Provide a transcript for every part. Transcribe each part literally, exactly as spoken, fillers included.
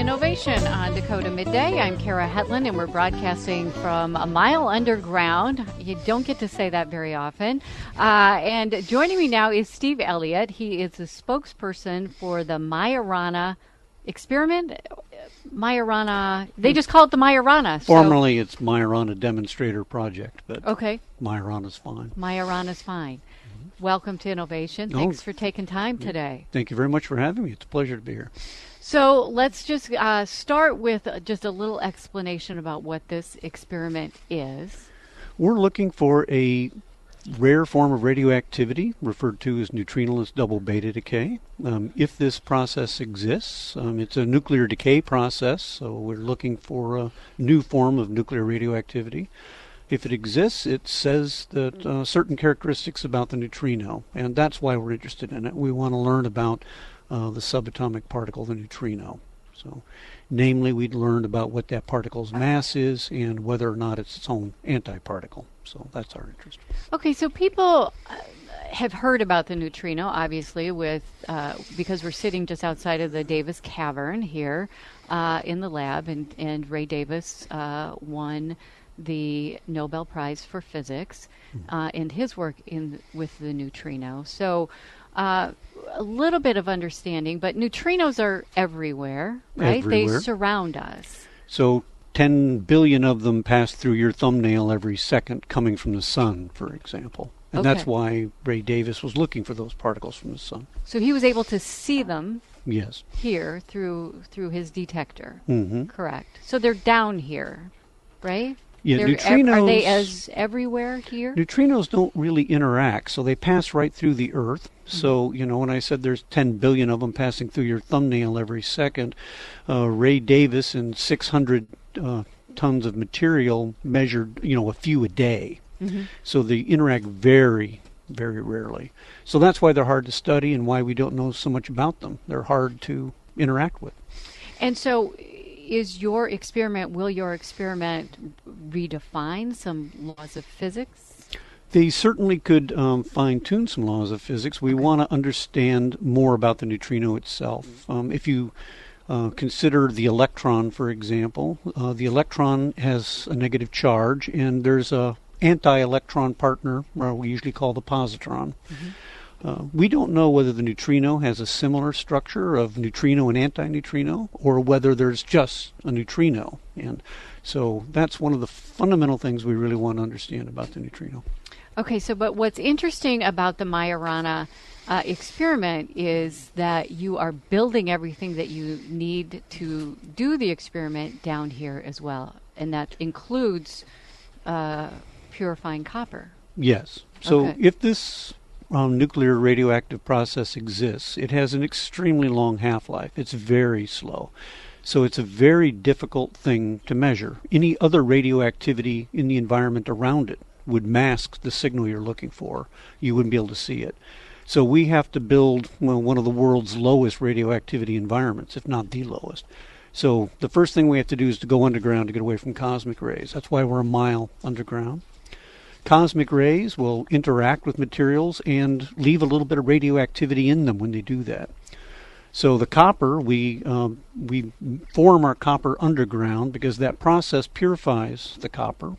Innovation on Dakota Midday. I'm Kara Hetland, and we're broadcasting from a mile underground. You don't get to say that very often. Uh, and joining me now is Steve Elliott. He is the spokesperson for the Majorana experiment. Majorana, they just call it the Majorana. So. Formerly, it's Majorana Demonstrator Project, but okay. Majorana's fine. Majorana's fine. Mm-hmm. Welcome to Innovation. Oh, Thanks for taking time today. Thank you very much for having me. It's a pleasure to be here. So let's just uh, start with just a little explanation about what this experiment is. We're looking for a rare form of radioactivity referred to as neutrinoless double beta decay. Um, if this process exists, um, it's a nuclear decay process, so we're looking for a new form of nuclear radioactivity. If it exists, it says that uh, certain characteristics about the neutrino, and that's why we're interested in it. We want to learn about uh, the subatomic particle, the neutrino. So, namely, we'd learn about what that particle's mass is and whether or not it's its own antiparticle. So that's our interest. Okay, so people uh, have heard about the neutrino, obviously, with uh, because we're sitting just outside of the Davis Cavern here uh, in the lab, and, and Ray Davis uh, won the Nobel Prize for Physics uh, and his work in with the neutrino. So uh, a little bit of understanding, but neutrinos are everywhere, right? Everywhere. They surround us. So ten billion of them pass through your thumbnail every second coming from the sun, for example. And okay. that's why Ray Davis was looking for those particles from the sun. So he was able to see them yes. here through through his detector. Mm-hmm. Correct. So they're down here, right? Yeah, They're neutrinos, ev- are they as everywhere here? Neutrinos don't really interact, so they pass right through the Earth. Mm-hmm. So, you know, when I said there's ten billion of them passing through your thumbnail every second, uh, Ray Davis and six hundred uh, tons of material measured, you know, a few a day. Mm-hmm. So they interact very, very rarely. So that's why they're hard to study and why we don't know so much about them. They're hard to interact with. And so is your experiment, will your experiment redefine some laws of physics? They certainly could um, fine-tune some laws of physics. We okay. want to understand more about the neutrino itself. Um, if you uh, consider the electron, for example, uh, the electron has a negative charge, and there's a anti-electron partner, or we usually call the positron. Mm-hmm. Uh, we don't know whether the neutrino has a similar structure of neutrino and antineutrino, or whether there's just a neutrino. And so that's one of the fundamental things we really want to understand about the neutrino. Okay, so but what's interesting about the Majorana uh, experiment is that you are building everything that you need to do the experiment down here as well, and that includes uh, purifying copper. Yes. So okay. if this Um, nuclear radioactive process exists, it has an extremely long half-life. It's very slow. So it's a very difficult thing to measure. Any other radioactivity in the environment around it would mask the signal you're looking for. You wouldn't be able to see it. So we have to build well, one of the world's lowest radioactivity environments, if not the lowest. So the first thing we have to do is to go underground to get away from cosmic rays. That's why we're a mile underground. Cosmic rays will interact with materials and leave a little bit of radioactivity in them when they do that. So the copper, we um, we form our copper underground because that process purifies the copper.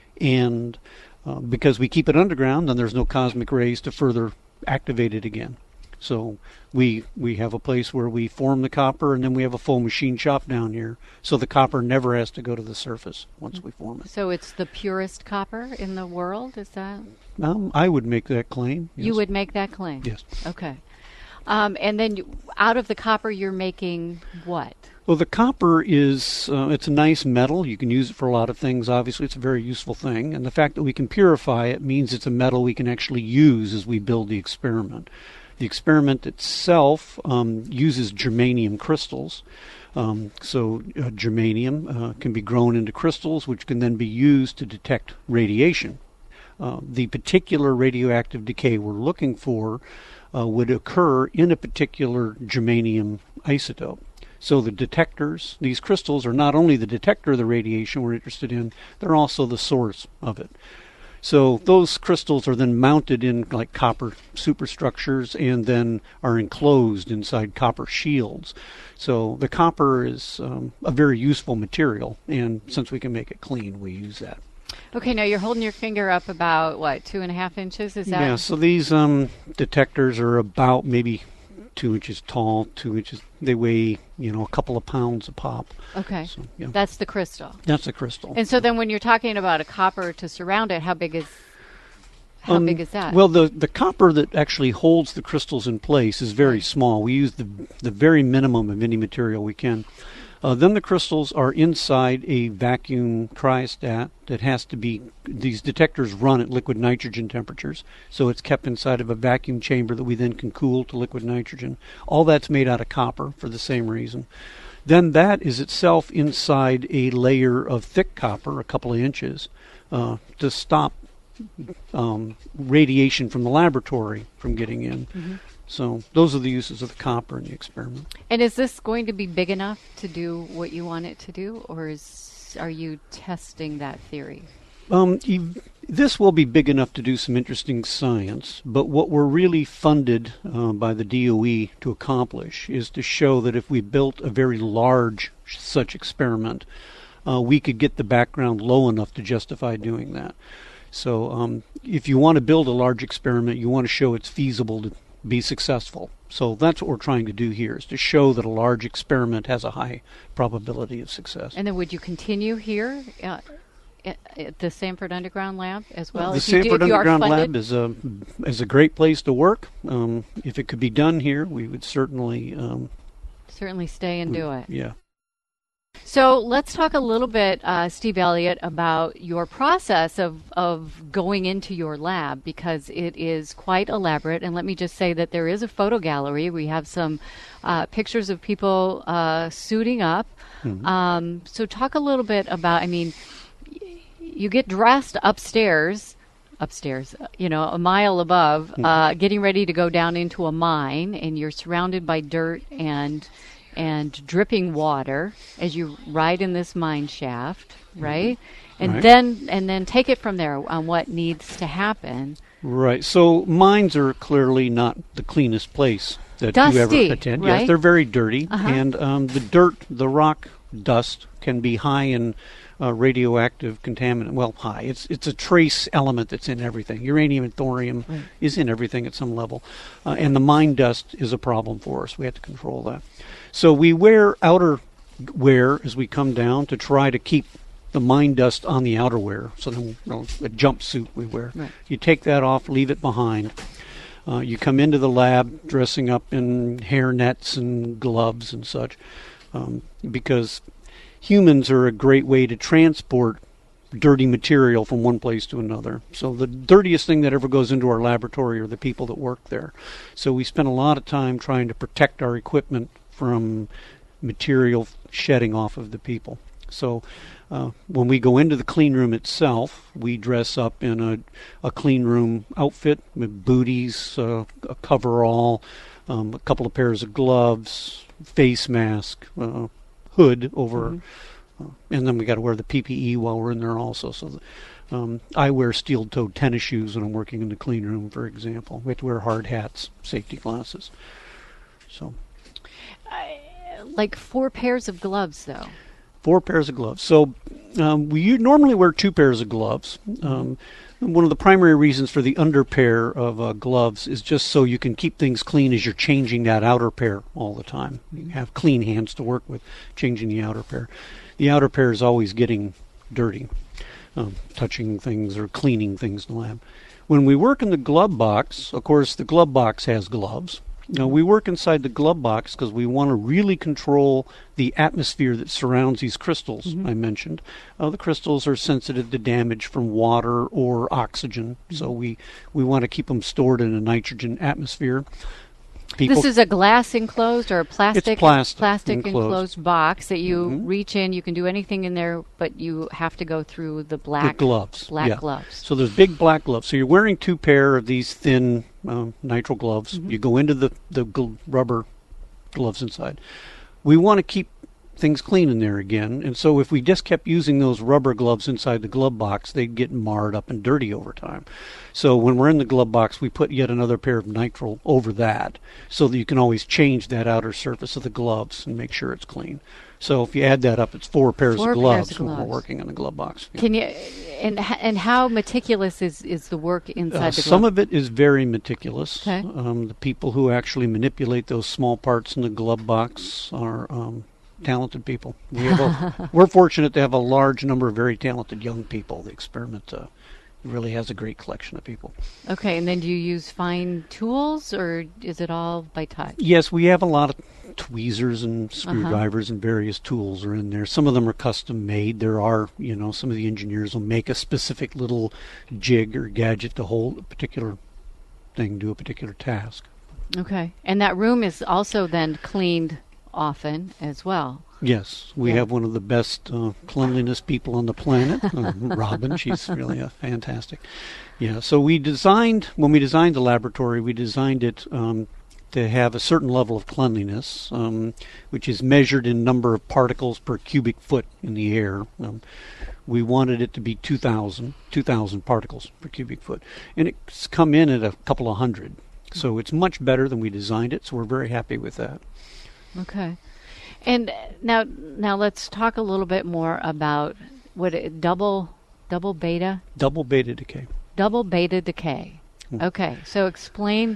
And uh, because we keep it underground, then there's no cosmic rays to further activate it again. So we we have a place where we form the copper, and then we have a full machine shop down here. So the copper never has to go to the surface once we form it. So it's the purest copper in the world, is that? Um, I would make that claim. Yes. You would make that claim? Yes. Okay. Um, and then you, out of the copper, you're making what? Well, the copper is, uh, it's a nice metal. You can use it for a lot of things. Obviously, it's a very useful thing. And the fact that we can purify it means it's a metal we can actually use as we build the experiment. The experiment itself um, uses germanium crystals. Um, so uh, germanium uh, can be grown into crystals, which can then be used to detect radiation. Uh, the particular radioactive decay we're looking for uh, would occur in a particular germanium isotope. So the detectors, these crystals are not only the detector of the radiation we're interested in, they're also the source of it. So those crystals are then mounted in like copper superstructures and then are enclosed inside copper shields. So the copper is um, a very useful material, and since we can make it clean, we use that. Okay, now you're holding your finger up about, what, two and a half inches? Is that? Yeah, so these um, detectors are about maybe two inches tall, two inches. They weigh, you know, a couple of pounds a pop. Okay, So, yeah. that's the crystal. That's a crystal. And so then when you're talking about a copper to surround it, how big is how Um, big is that? Well, the, the copper that actually holds the crystals in place is very small. We use the the very minimum of any material we can. Uh, then the crystals are inside a vacuum cryostat that has to be, these detectors run at liquid nitrogen temperatures, so it's kept inside of a vacuum chamber that we then can cool to liquid nitrogen. All that's made out of copper for the same reason. Then that is itself inside a layer of thick copper, a couple of inches, uh, to stop um, radiation from the laboratory from getting in. Mm-hmm. So those are the uses of the copper in the experiment. And is this going to be big enough to do what you want it to do, or is are you testing that theory? Um, ev- this will be big enough to do some interesting science, but what we're really funded uh, by the D O E to accomplish is to show that if we built a very large such experiment, uh, we could get the background low enough to justify doing that. So um, if you want to build a large experiment, you want to show it's feasible to be successful. So that's what we're trying to do here, is to show that a large experiment has a high probability of success. And then would you continue here uh, at, at the Sanford Underground Lab as well? The if you do- Sanford if you are Underground funded? Lab is a is a great place to work. Um, if it could be done here, we would certainly um, Certainly stay and do it. Yeah. So let's talk a little bit, uh, Steve Elliott, about your process of, of going into your lab, because it is quite elaborate. And let me just say that there is a photo gallery. We have some uh, pictures of people uh, suiting up. Mhm. Um, so talk a little bit about, I mean, y- you get dressed upstairs, upstairs, uh, you know, a mile above, uh, getting ready to go down into a mine, and you're surrounded by dirt and and dripping water as you ride in this mine shaft, right? And Right. then and then take it from there on what needs to happen. Right. So mines are clearly not the cleanest place that you Dusty, ever attend. right? Yes, they're very dirty, Uh-huh. and um, the dirt, the rock dust, can be high in uh, radioactive contaminant. Well, high. It's it's a trace element that's in everything. Uranium and thorium Right. is in everything at some level, uh, and the mine dust is a problem for us. We have to control that. So we wear outer wear as we come down to try to keep the mine dust on the outerwear. So then, you know, a jumpsuit we wear. Right. You take that off, leave it behind. Uh, you come into the lab dressing up in hair nets and gloves and such, um, because humans are a great way to transport dirty material from one place to another. So the dirtiest thing that ever goes into our laboratory are the people that work there. So we spend a lot of time trying to protect our equipment from material shedding off of the people. So uh, when we go into the clean room itself, we dress up in a, a clean room outfit with booties, uh, a coverall, um, a couple of pairs of gloves, face mask, uh, hood over, Mm-hmm. uh, and then we got to wear the P P E while we're in there also. So th- um, I wear steel-toed tennis shoes when I'm working in the clean room, for example. We have to wear hard hats, safety glasses. So Like four pairs of gloves, though. four pairs of gloves. So um, we u- normally wear two pairs of gloves. Um, one of the primary reasons for the under pair of uh, gloves is just so you can keep things clean as you're changing that outer pair all the time. You have clean hands to work with changing the outer pair. The outer pair is always getting dirty, um, touching things or cleaning things in the lab. When we work in the glove box, of course, the glove box has gloves. Now, we work inside the glove box because we want to really control the atmosphere that surrounds these crystals I mentioned. Uh, the crystals are sensitive to damage from water or oxygen, so we, we want to keep them stored in a nitrogen atmosphere. People, This is a glass enclosed or a plastic plastic enclosed. enclosed. box that you Mhm. reach in. You can do anything in there, but you have to go through the the black gloves. black yeah. gloves. So there's big black gloves. So you're wearing two pair of these thin um, nitrile gloves. You go into the, the gl- rubber gloves inside. We want to keep things clean in there again. And so if we just kept using those rubber gloves inside the glove box, they'd get marred up and dirty over time. So when we're in the glove box, we put yet another pair of nitrile over that so that you can always change that outer surface of the gloves and make sure it's clean. So if you add that up, it's four pairs, four of, gloves pairs of gloves when we're working in the glove box. Yeah. Can you, and and how meticulous is, is the work inside Uh, the glove? some of it is very meticulous. Okay. Um, the people who actually manipulate those small parts in the glove box are um, talented people. We have a, we're fortunate to have a large number of very talented young people. The experiment uh, really has a great collection of people. Okay, and then do you use fine tools, or is it all by touch? Yes, we have a lot of tweezers and screwdrivers uh-huh. and various tools are in there. Some of them are custom made. There are, you know, some of the engineers will make a specific little jig or gadget to hold a particular thing, do a particular task. Okay, and that room is also then cleaned often as well. Yes, we yeah. have one of the best uh, cleanliness people on the planet, uh, Robin. She's really a fantastic. Yeah, so we designed, when we designed the laboratory, we designed it um, to have a certain level of cleanliness, um, which is measured in number of particles per cubic foot in the air. Um, we wanted it to be two thousand, two thousand particles per cubic foot, and it's come in at a couple of hundred. So it's much better than we designed it, so we're very happy with that. Okay. And now now let's talk a little bit more about what it, double double beta double beta decay. Double beta decay. Mm. Okay. So explain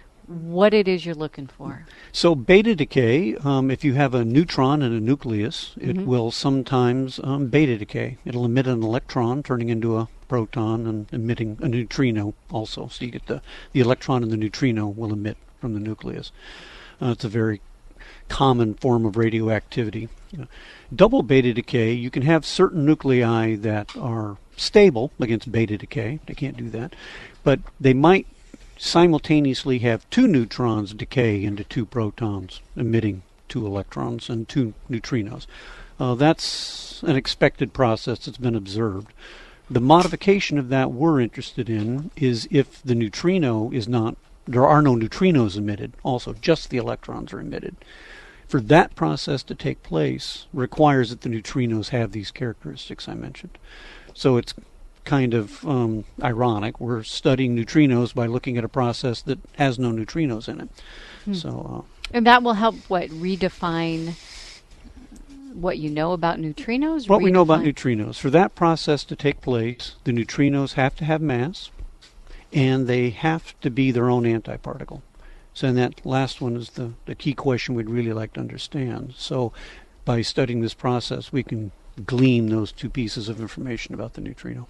what it is you're looking for. So beta decay, um, if you have a neutron and a nucleus, it mm-hmm. will sometimes um, beta decay. It'll emit an electron, turning into a proton, and emitting a neutrino also. So you get the, the electron and the neutrino will emit from the nucleus. Uh, it's a very common form of radioactivity. Uh, double beta decay, you can have certain nuclei that are stable against beta decay. They can't do that. But they might simultaneously have two neutrons decay into two protons, emitting two electrons and two neutrinos. Uh, that's an expected process that's been observed. The modification of that we're interested in is if the neutrino is not, there are no neutrinos emitted, also just the electrons are emitted. For that process to take place requires that the neutrinos have these characteristics I mentioned. So it's kind of um, ironic. We're studying neutrinos by looking at a process that has no neutrinos in it. Hmm. So, uh, and that will help, what, redefine what you know about neutrinos? What redefine? we know about neutrinos. For that process to take place, the neutrinos have to have mass, and they have to be their own antiparticle. So and that last one is the, the key question we'd really like to understand. So by studying this process, we can glean those two pieces of information about the neutrino.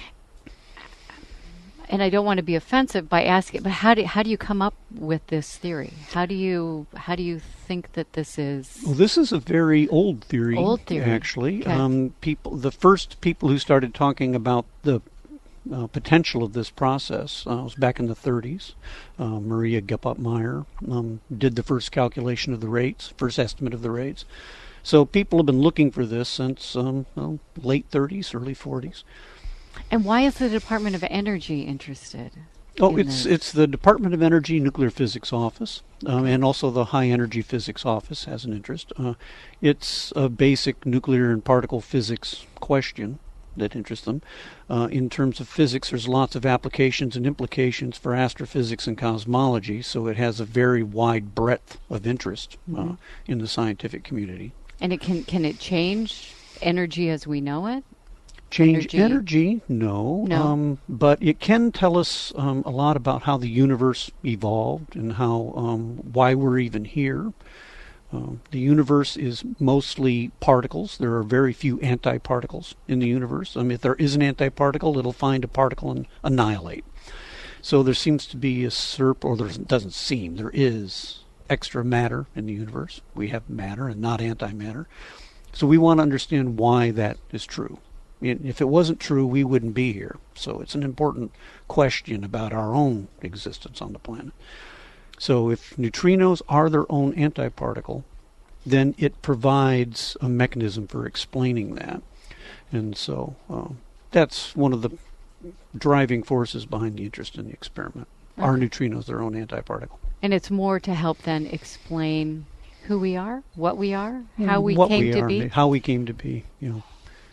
And I don't want to be offensive by asking, but how do how do you come up with this theory? How do you how do you think that this is? Well, this is a very old theory. Old theory, actually. Okay. Um, people, the first people who started talking about the Uh, potential of this process uh, was back in the thirties. Uh, Maria Geppert-Meyer um, did the first calculation of the rates, first estimate of the rates. So people have been looking for this since um, well, late thirties, early forties. And why is the Department of Energy interested? Oh, in it's this? it's the Department of Energy Nuclear Physics Office, um, and also the High Energy Physics Office has an interest. Uh, it's a basic nuclear and particle physics question that interests them. Uh, in terms of physics, there's lots of applications and implications for astrophysics and cosmology, so it has a very wide breadth of interest uh, mm-hmm. in the scientific community. And it can can it change energy as we know it? Change energy, energy no. no. Um, but it can tell us um, a lot about how the universe evolved and how um, why we're even here. Um, the universe is mostly particles. There are very few antiparticles in the universe. I mean, if there is an antiparticle, it'll find a particle and annihilate. So there seems to be a surp, or there doesn't seem, there is extra matter in the universe. We have matter and not antimatter. So we want to understand why that is true. If it wasn't true, we wouldn't be here. So it's an important question about our own existence on the planet. So if neutrinos are their own antiparticle, then it provides a mechanism for explaining that. And so uh, that's one of the driving forces behind the interest in the experiment. Okay. Are neutrinos their own antiparticle? And it's more to help then explain who we are, what we are, how we what came we to are, be? how we came to be, you know.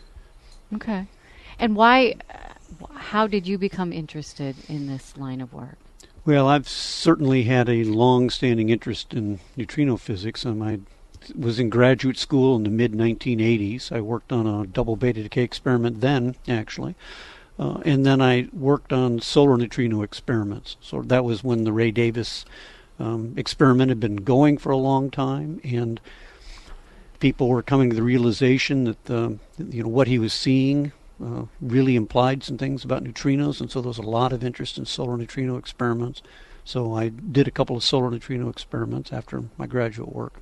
Okay. And why, uh, how did you become interested in this line of work? Well, I've certainly had a long-standing interest in neutrino physics. Um, I was in graduate school in the mid nineteen eighties. I worked on a double beta decay experiment then, actually. Uh, and then I worked on solar neutrino experiments. So that was when the Ray Davis um, experiment had been going for a long time, and people were coming to the realization that the, you know, what he was seeing uh, really implied some things about neutrinos, and so there was a lot of interest in solar neutrino experiments. So I did a couple of solar neutrino experiments after my graduate work.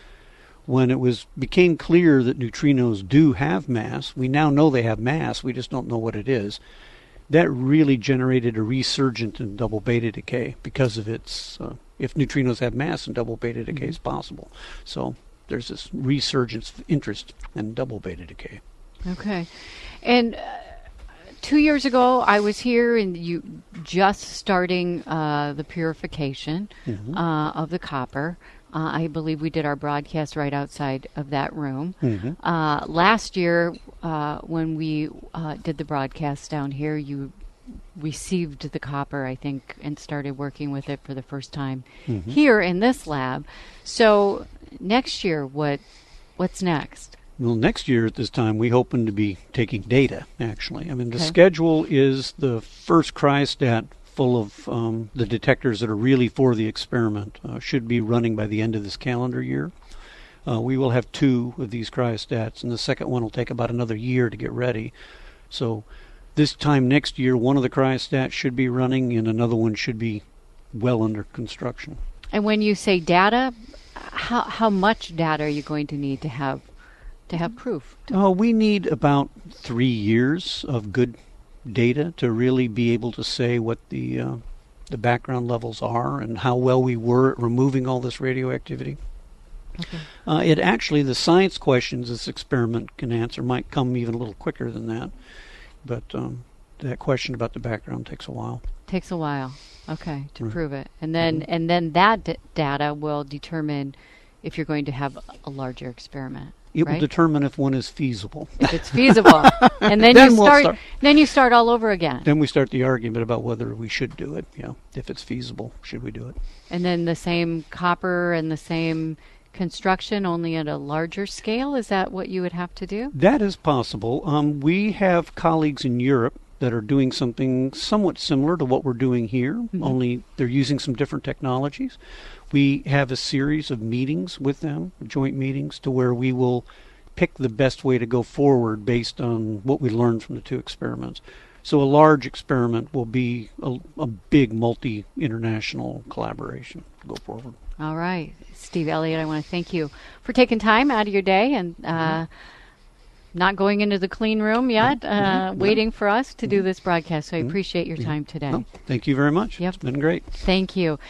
When it was became clear that neutrinos do have mass, we now know they have mass, we just don't know what it is. That really generated a resurgence in double beta decay because of its, uh, if neutrinos have mass, then double beta decay mm-hmm. is possible. So there's this resurgence of interest in double beta decay. Okay. And uh, two years ago, I was here and you just starting uh, the purification mm-hmm. uh, of the copper. Uh, I believe we did our broadcast right outside of that room. Mm-hmm. Uh, last year, uh, when we uh, did the broadcast down here, you received the copper, I think, and started working with it for the first time mm-hmm. here in this lab. So next year, what what's next? Well, next year at this time, we hoping to be taking data, actually. I mean, the okay. schedule is the first cryostat full of um, the detectors that are really for the experiment uh, should be running by the end of this calendar year. Uh, we will have two of these cryostats, and the second one will take about another year to get ready. So this time next year, one of the cryostats should be running, and another one should be well under construction. And when you say data, how how much data are you going to need to have to have proof? Uh, we need about three years of good data to really be able to say what the uh, the background levels are and how well we were at removing all this radioactivity. Okay. Uh, it actually, the science questions this experiment can answer might come even a little quicker than that, but um, that question about the background takes a while. Takes a while, okay, to right. prove it, and then mm-hmm. and then that d- data will determine if you're going to have a larger experiment. It right? will determine if one is feasible. If it's feasible, and then, then you we'll start, start. Then you start all over again. Then we start the argument about whether we should do it. You know, if it's feasible, should we do it? And then the same copper and the same construction, only at a larger scale. Is that what you would have to do? That is possible. Um, we have colleagues in Europe that are doing something somewhat similar to what we're doing here. Mm-hmm. Only they're using some different technologies. We have a series of meetings with them, joint meetings, to where we will pick the best way to go forward based on what we learned from the two experiments. So a large experiment will be a, a big multi-international collaboration to go forward. All right. Steve Elliott, I want to thank you for taking time out of your day and uh, mm-hmm. not going into the clean room yet, uh, mm-hmm. waiting for us to mm-hmm. do this broadcast. So I appreciate your time today. No, thank you very much. Yep. It's been great. Thank you.